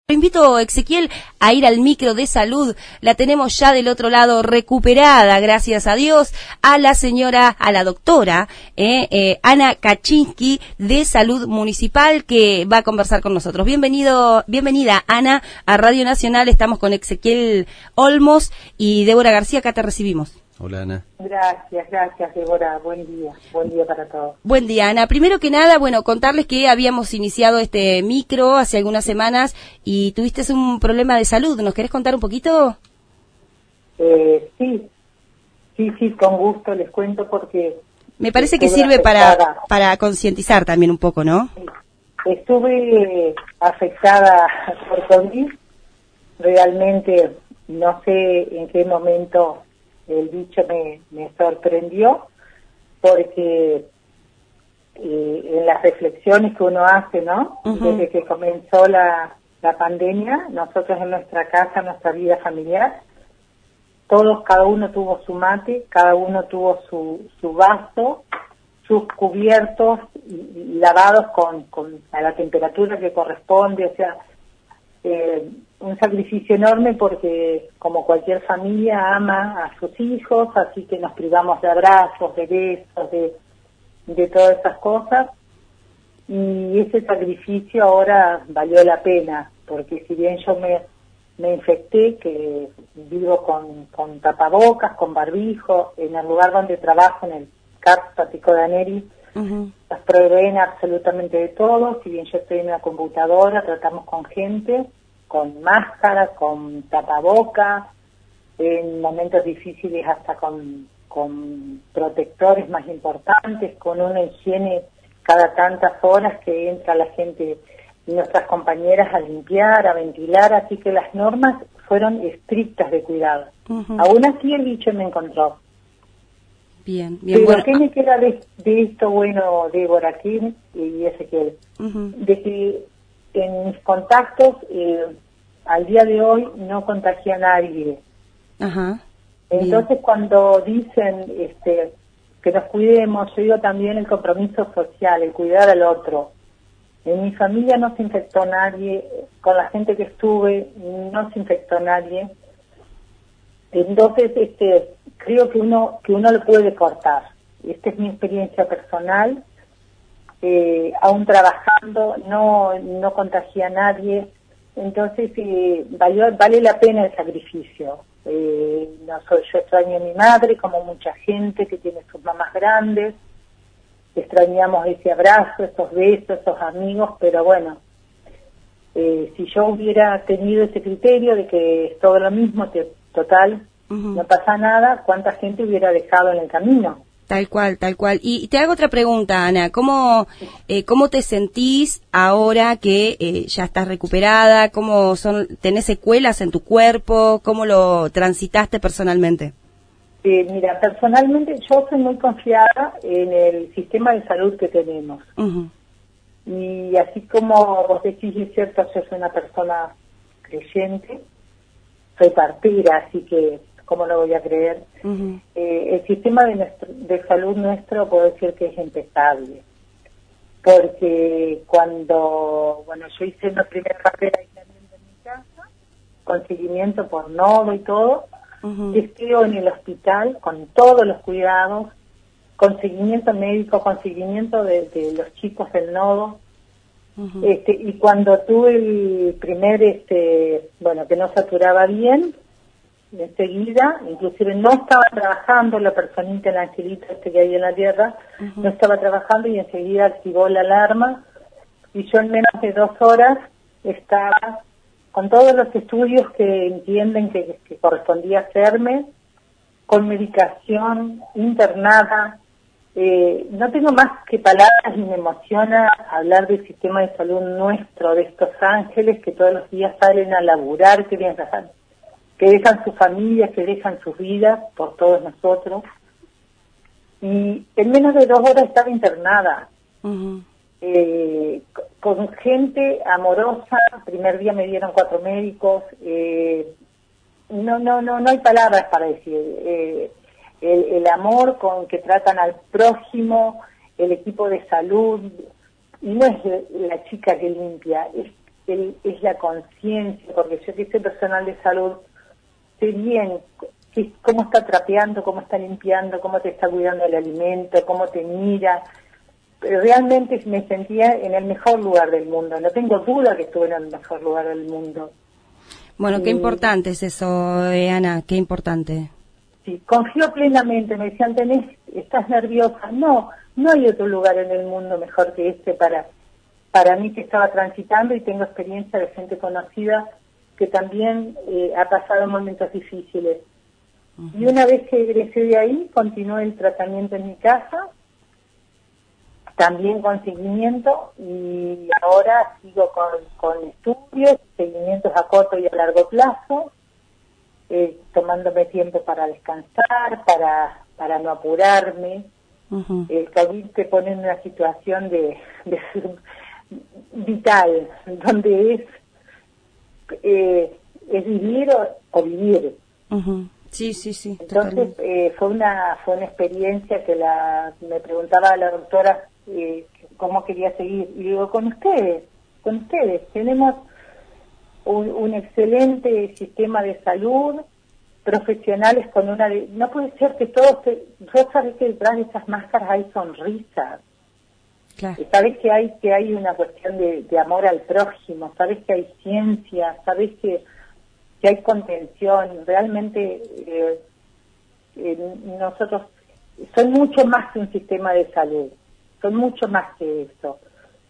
Lo invito, Ezequiel, a ir al micro de salud. La tenemos ya del otro lado recuperada, gracias a Dios, a la doctora Ana Kaczynski de Salud Municipal, que va a conversar con nosotros. Bienvenida, Ana, a Radio Nacional. Estamos con Ezequiel Olmos y Débora García. Acá te recibimos. Hola, Ana. Gracias, Débora. Buen día para todos. Buen día, Ana. Primero que nada, contarles que habíamos iniciado este micro hace algunas semanas y tuviste un problema de salud. ¿Nos querés contar un poquito? Sí, con gusto les cuento porque... Me parece que sirve para concientizar también un poco, ¿no? Estuve afectada por COVID. Realmente no sé en qué momento el bicho me sorprendió, porque en las reflexiones que uno hace, ¿no? Uh-huh. Desde que comenzó la pandemia, nosotros en nuestra casa, en nuestra vida familiar, cada uno tuvo su mate, cada uno tuvo su vaso, sus cubiertos lavados a la temperatura que corresponde, o sea, un sacrificio enorme porque como cualquier familia ama a sus hijos, así que nos privamos de abrazos, de besos, de todas esas cosas, y ese sacrificio ahora valió la pena, porque si bien yo me infecté, que vivo con tapabocas, con barbijo, en el lugar donde trabajo, en el CARS Patico de Aneri, uh-huh, las proveen absolutamente de todo. Si bien yo estoy en la computadora, tratamos con gente con máscara, con tapabocas, en momentos difíciles hasta con protectores más importantes, con una higiene cada tantas horas que entra la gente, nuestras compañeras, a limpiar, a ventilar, así que las normas fueron estrictas de cuidado. Uh-huh. Aún así el bicho me encontró. Bien, Pero bueno. ¿qué me queda de esto, Débora, aquí y Ezequiel? Uh-huh. De que en mis contactos, al día de hoy, no contagié a nadie. Ajá. Entonces, cuando dicen que nos cuidemos, yo digo también el compromiso social, el cuidar al otro. En mi familia no se infectó nadie, con la gente que estuve no se infectó nadie. Entonces, creo que uno lo puede cortar. Esta es mi experiencia personal. Aún trabajando, no contagié a nadie. Entonces, vale la pena el sacrificio. Yo extraño a mi madre, como mucha gente que tiene sus mamás grandes. Extrañamos ese abrazo, esos besos, esos amigos, pero bueno, si yo hubiera tenido ese criterio de que es todo lo mismo, que total, uh-huh, no pasa nada, ¿cuánta gente hubiera dejado en el camino? Tal cual. Y te hago otra pregunta, Ana. ¿Cómo te sentís ahora que ya estás recuperada? ¿Tenés secuelas en tu cuerpo? ¿Cómo lo transitaste personalmente? Mira, personalmente yo soy muy confiada en el sistema de salud que tenemos. Uh-huh. Y así como vos decís, es cierto, yo soy una persona creyente, soy partera, así que ¿cómo lo voy a creer? Uh-huh. El sistema de salud nuestro puedo decir que es impecable, porque cuando, yo hice una primera carrera de aislamiento en mi casa, con seguimiento por nodo y todo, uh-huh, estoy en el hospital con todos los cuidados, con seguimiento médico, con seguimiento de los chicos del nodo, uh-huh, y cuando tuve el primer, que no saturaba bien, enseguida, inclusive no estaba trabajando, la personita, el angelito que hay en la tierra, uh-huh, no estaba trabajando y enseguida activó la alarma y yo en menos de 2 horas estaba con todos los estudios que entienden que correspondía hacerme, con medicación, internada. No tengo más que palabras y me emociona hablar del sistema de salud nuestro, de estos ángeles que todos los días salen a laburar, que dejan sus familias, que dejan sus vidas por todos nosotros. Y en menos de 2 horas estaba internada, uh-huh, con gente amorosa. El primer día me dieron 4 médicos. No hay palabras para decir. El amor con que tratan al prójimo, el equipo de salud, y no es la chica que limpia, es es la conciencia, porque yo que soy personal de salud, sé bien cómo está trapeando, cómo está limpiando, cómo te está cuidando el alimento, cómo te mira. Pero realmente me sentía en el mejor lugar del mundo. No tengo duda que estuve en el mejor lugar del mundo. Bueno, qué importante es eso, Ana, qué importante. Sí, confío plenamente. Me decían, estás nerviosa. No hay otro lugar en el mundo mejor que este para mí, que estaba transitando, y tengo experiencia de gente conocida que también ha pasado momentos difíciles. Y una vez que egresé de ahí, continué el tratamiento en mi casa, también con seguimiento, y ahora sigo con estudios, seguimientos a corto y a largo plazo, tomándome tiempo para descansar, para no apurarme. El COVID te pone en una situación de vital, donde es vivir o vivir. Sí. Entonces fue una experiencia que me preguntaba la doctora cómo quería seguir, y digo, con ustedes tenemos un excelente sistema de salud, profesionales con no puede ser que todos yo sabés que detrás de esas máscaras hay sonrisas. Claro. Sabes que hay una cuestión de amor al prójimo, sabes que hay ciencia, sabes que hay contención. Realmente nosotros son mucho más que un sistema de salud, son mucho más que eso.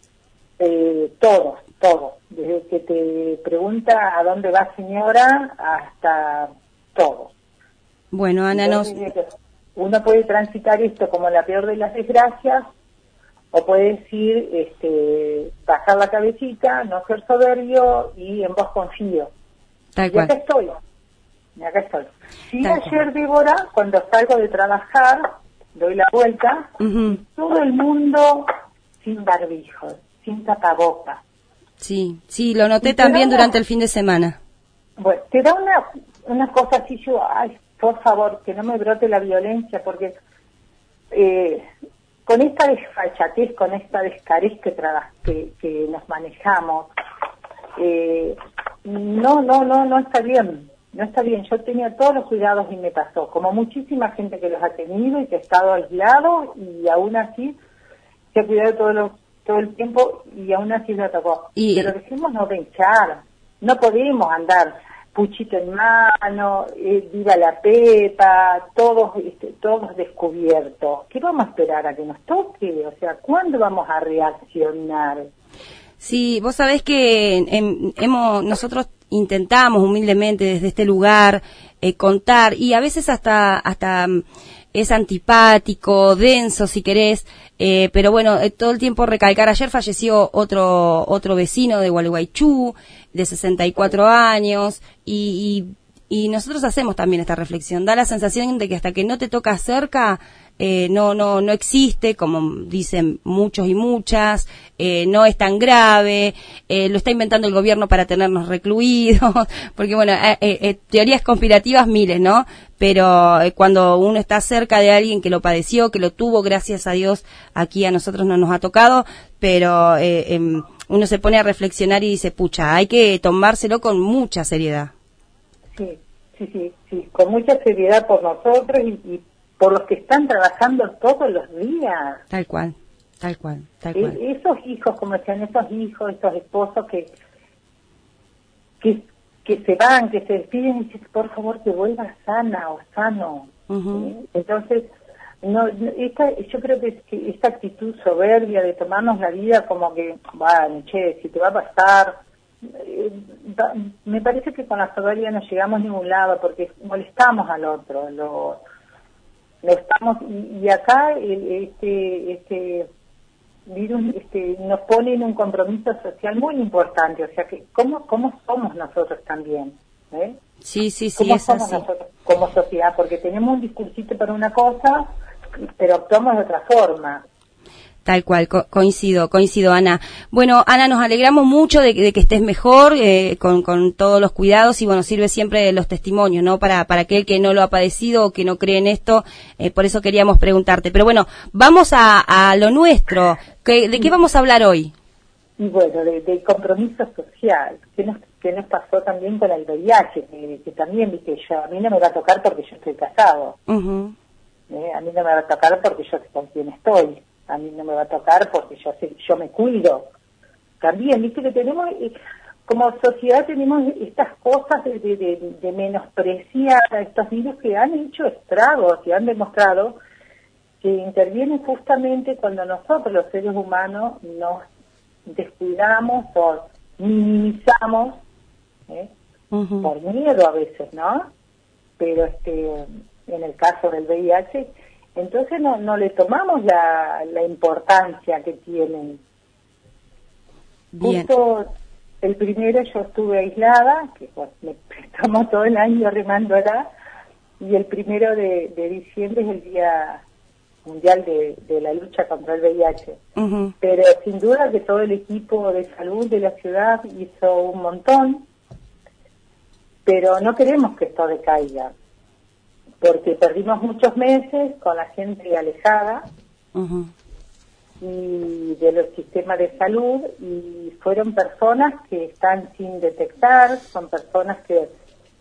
Todo, desde que te pregunta a dónde va señora hasta todo. Bueno, Ana, uno puede transitar esto como la peor de las desgracias, o puede decir, bajar la cabecita, no ser soberbio, y en vos confío. Tal cual. Acá estoy. Sí, ayer, Débora, cuando salgo de trabajar, doy la vuelta, y todo el mundo sin barbijos, sin tapabocas. Sí, lo noté también durante el fin de semana. Bueno, te da una cosa así, yo, por favor, que no me brote la violencia, porque con esta desfachatez, con esta descarez que nos manejamos, no está bien. No está bien. Yo tenía todos los cuidados y me pasó, como muchísima gente que los ha tenido y que ha estado aislado, y aún así se ha cuidado todo el tiempo, y aún así lo atacó. Pero dejémonos de hinchar. No podemos andar puchito en mano, viva la pepa, todos descubiertos. ¿Qué vamos a esperar a que nos toque? O sea, ¿cuándo vamos a reaccionar? Sí, vos sabés que nosotros intentamos humildemente desde este lugar contar, y a veces hasta es antipático, denso si querés, pero bueno, todo el tiempo recalcar. Ayer falleció otro vecino de Gualeguaychú, de 64 años, y nosotros hacemos también esta reflexión. Da la sensación de que hasta que no te toca cerca, no existe, como dicen muchos y muchas, no es tan grave, lo está inventando el gobierno para tenernos recluidos, porque bueno, teorías conspirativas miles, ¿no? Pero cuando uno está cerca de alguien que lo padeció, que lo tuvo, gracias a Dios, aquí a nosotros no nos ha tocado, pero uno se pone a reflexionar y dice, pucha, hay que tomárselo con mucha seriedad. Sí, con mucha seriedad por nosotros y por los que están trabajando todos los días. Tal cual. Esos hijos, como decían, esos esposos que se van, que se despiden y dicen, por favor, que vuelva sana o sano. Entonces, yo creo que esta actitud soberbia de tomarnos la vida como que, bueno, si te va a pasar, me parece que con la soberbia no llegamos a ningún lado, porque molestamos al otro, lo estamos, y acá este virus nos pone en un compromiso social muy importante, o sea que cómo somos nosotros también, Sí, ¿Cómo es somos así. nosotros como sociedad? Porque tenemos un discursito para una cosa, pero actuamos de otra forma. Tal cual, coincido, Ana. Bueno, Ana, nos alegramos mucho de que estés mejor, con todos los cuidados, y bueno, sirve siempre los testimonios, ¿no? Para aquel que no lo ha padecido o que no cree en esto, por eso queríamos preguntarte. Pero bueno, vamos a lo nuestro. ¿De qué vamos a hablar hoy? y bueno, de compromiso social. ¿Qué nos pasó también con el VIH? Que también, viste, a mí no me va a tocar porque yo estoy casado. A mí no me va a tocar porque yo sé con quién estoy. A mí no me va a tocar porque yo me cuido. También, viste, que tenemos, como sociedad tenemos estas cosas de menospreciar a estos virus que han hecho estragos y han demostrado que intervienen justamente cuando nosotros, los seres humanos, nos descuidamos o minimizamos, por miedo a veces, ¿no? Pero en el caso del VIH, entonces no le tomamos la importancia que tienen. Bien. Justo el primero yo estuve aislada, que bueno, me tomó todo el año remándola, y el 1 de diciembre es el Día Mundial de la lucha contra el VIH. Pero sin duda que todo el equipo de salud de la ciudad hizo un montón, pero no queremos que esto decaiga, porque perdimos muchos meses con la gente alejada y de los sistemas de salud, y fueron personas que están sin detectar, son personas que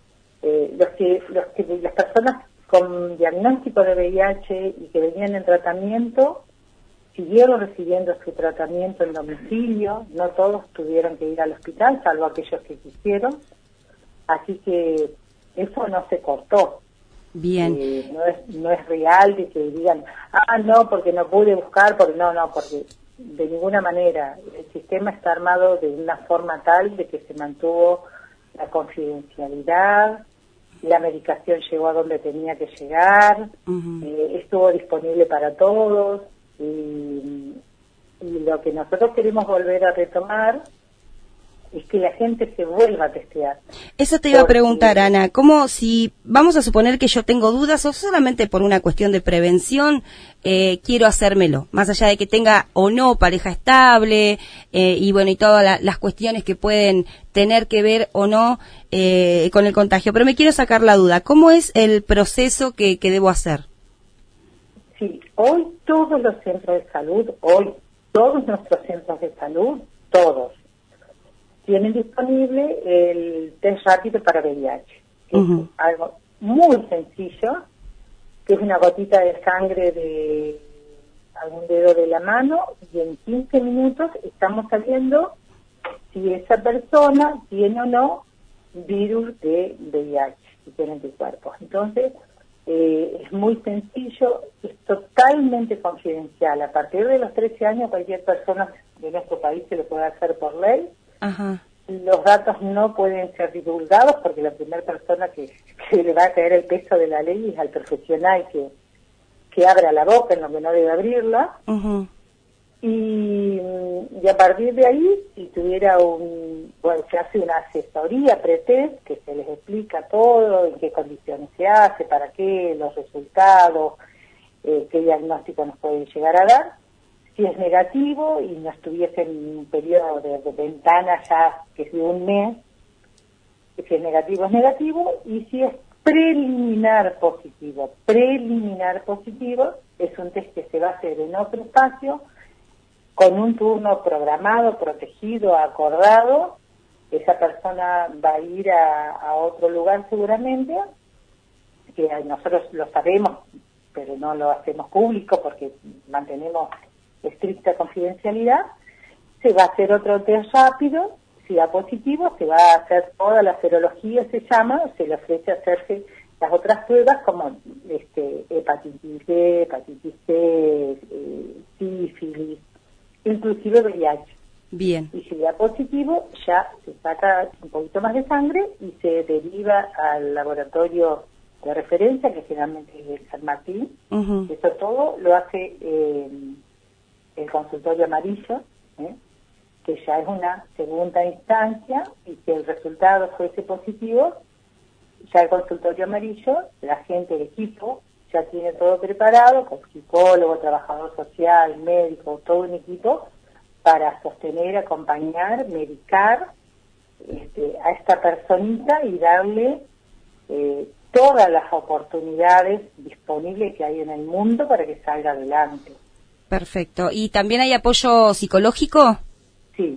las personas con diagnóstico de VIH y que venían en tratamiento siguieron recibiendo su tratamiento en domicilio. No todos tuvieron que ir al hospital, salvo aquellos que quisieron, así que eso no se cortó. Bien. No es real de que digan, no, porque no pude buscar, porque porque de ninguna manera. El sistema está armado de una forma tal de que se mantuvo la confidencialidad, la medicación llegó a donde tenía que llegar, estuvo disponible para todos, y lo que nosotros queremos volver a retomar es que la gente se vuelva a testear. Eso te iba a preguntar, Ana, ¿cómo, si vamos a suponer que yo tengo dudas o solamente por una cuestión de prevención quiero hacérmelo, más allá de que tenga o no pareja estable y bueno, y todas las cuestiones que pueden tener que ver o no con el contagio, pero me quiero sacar la duda, ¿cómo es el proceso que debo hacer? Sí, hoy todos los centros de salud, todos nuestros centros de salud, todos, tienen disponible el test rápido para VIH, que es algo muy sencillo, que es una gotita de sangre de algún dedo de la mano, y en 15 minutos estamos sabiendo si esa persona tiene o no virus de VIH, si tiene anticuerpos. Entonces, es muy sencillo, es totalmente confidencial. A partir de los 13 años, cualquier persona de nuestro país se lo puede hacer por ley. Los datos no pueden ser divulgados porque la primera persona que le va a caer el peso de la ley es al profesional que abra la boca en lo que no debe abrirla. Y a partir de ahí, si tuviera se hace una asesoría pre-test que se les explica todo, en qué condiciones se hace, para qué, los resultados, qué diagnóstico nos pueden llegar a dar. Si es negativo y no estuviese en un periodo de ventana ya que es de un mes, si es negativo, y si es preliminar positivo es un test que se va a hacer en otro espacio, con un turno programado, protegido, acordado. Esa persona va a ir a otro lugar seguramente, que nosotros lo sabemos, pero no lo hacemos público porque mantenemos estricta confidencialidad. Se va a hacer otro test rápido, si da positivo, se va a hacer toda la serología, se llama, se le ofrece hacerse las otras pruebas como hepatitis B, hepatitis C, sífilis, inclusive VIH. Bien. Y si da positivo, ya se saca un poquito más de sangre y se deriva al laboratorio de referencia, que generalmente es el San Martín. Eso todo lo hace el consultorio amarillo, que ya es una segunda instancia, y si el resultado fuese positivo, ya el consultorio amarillo, la gente, el equipo, ya tiene todo preparado, con psicólogo, trabajador social, médico, todo un equipo, para sostener, acompañar, medicar a esta personita y darle todas las oportunidades disponibles que hay en el mundo para que salga adelante. Perfecto. ¿Y también hay apoyo psicológico? Sí,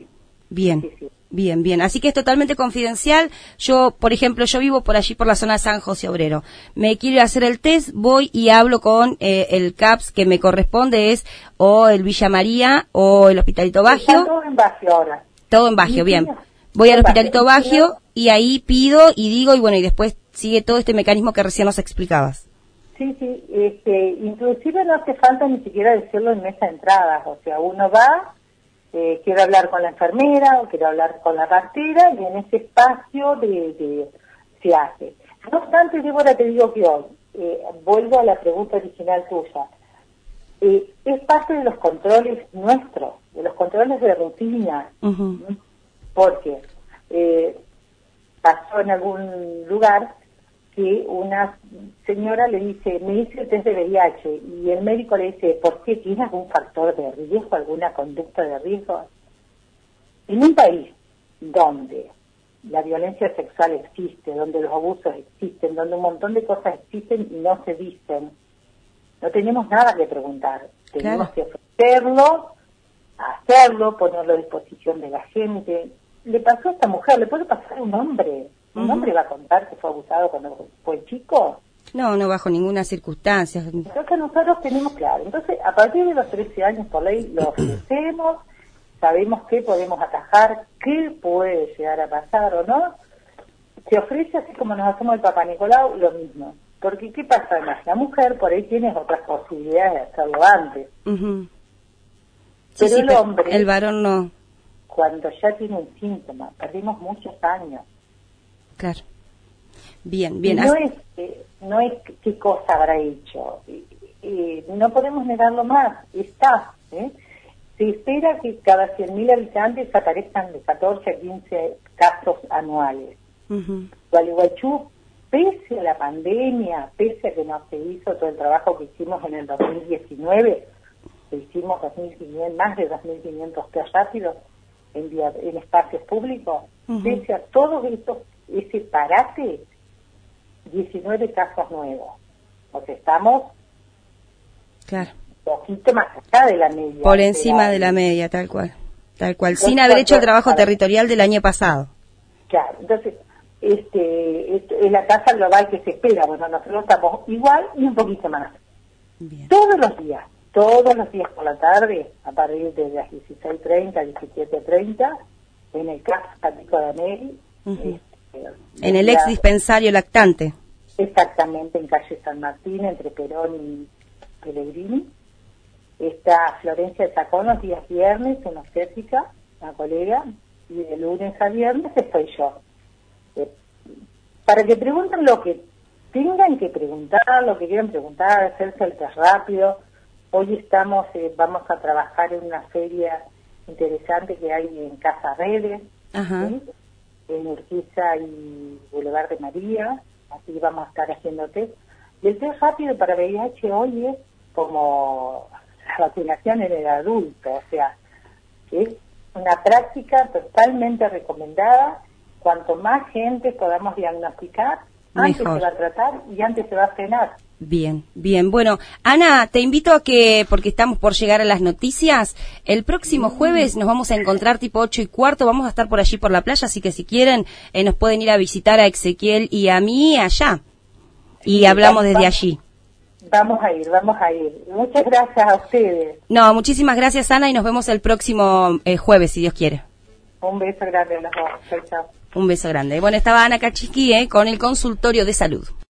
Bien. Sí, sí. Bien, bien. Así que es totalmente confidencial. Yo, por ejemplo, yo vivo por allí, por la zona de San José Obrero. Me quiero ir a hacer el test, voy y hablo con el CAPS que me corresponde, es o el Villa María o el Hospitalito Baggio. Está todo en Baggio ahora. Todo en Baggio, bien. Voy al Hospitalito Baggio y ahí pido y digo, y bueno, y después sigue todo este mecanismo que recién nos explicabas. Sí, sí. Inclusive no hace falta ni siquiera decirlo en mesa de entradas. O sea, uno va... quiero hablar con la enfermera o quiero hablar con la partera y en ese espacio se hace. No obstante, Débora, te digo que hoy, vuelvo a la pregunta original tuya, es parte de los controles nuestros, de los controles de rutina, porque pasó en algún lugar que una señora le dice, me hice el test de VIH, y el médico le dice, ¿por qué? ¿Tiene algún factor de riesgo, alguna conducta de riesgo? En un país donde la violencia sexual existe, donde los abusos existen, donde un montón de cosas existen y no se dicen, no tenemos nada que preguntar. Tenemos que ofrecerlo, hacerlo, ponerlo a disposición de la gente. Le pasó a esta mujer, le puede pasar a un hombre. ¿Un hombre va a contar que fue abusado cuando fue chico? No, no bajo ninguna circunstancia. Entonces nosotros tenemos claro. Entonces, a partir de los 13 años por ley lo ofrecemos, sabemos qué podemos atajar, qué puede llegar a pasar o no. Se ofrece así como nos hacemos el Papá Nicolau, lo mismo. Porque, ¿qué pasa además? La mujer por ahí tiene otras posibilidades de hacerlo antes. Pero el hombre... El varón no. Cuando ya tiene un síntoma, perdimos muchos años. Claro. Bien, bien. No es qué cosa habrá hecho. No podemos negarlo más. Está. Se espera que cada 100.000 habitantes aparezcan de 14 a 15 casos anuales. Gualeguaychú, pese a la pandemia, pese a que no se hizo todo el trabajo que hicimos en el 2019, que hicimos más de 2.500 test rápidos en espacios públicos, pese a todos ese parate, 19 casos nuevos. O sea, estamos un poquito más allá de la media. Por encima de la media, tal cual. Tal cual, sin haber hecho el trabajo territorial del año pasado. Claro, entonces, es la tasa global que se espera. Bueno, nosotros estamos igual y un poquito más. Bien. Todos los días por la tarde, a partir de las 16:30, 17:30, en el CAPS Patico de Ameri, en el ex dispensario lactante. Exactamente, en calle San Martín, entre Perón y Pellegrini. Está Florencia de Chacón los días viernes, una obstétrica, una colega, y de lunes a viernes estoy yo. Para que pregunten lo que tengan que preguntar, lo que quieran preguntar, hacerse el test rápido. Hoy vamos a trabajar en una feria interesante que hay en Casa Redes, ¿sí? En Urquiza y Boulevard de María, así vamos a estar haciendo test. Y el test rápido para VIH hoy es como la vacunación en el adulto, o sea, es una práctica totalmente recomendada. Cuanto más gente podamos diagnosticar, antes se va a tratar y antes se va a frenar. Bien, bien. Bueno, Ana, te invito a que, porque estamos por llegar a las noticias, el próximo jueves nos vamos a encontrar tipo 8:15, vamos a estar por allí por la playa, así que si quieren nos pueden ir a visitar a Ezequiel y a mí allá. Y hablamos desde allí. Vamos a ir. Muchas gracias a ustedes. No, muchísimas gracias, Ana, y nos vemos el próximo jueves, si Dios quiere. Un beso grande a los dos. Chao, chao. Un beso grande. Bueno, estaba Ana Kachicki con el consultorio de salud.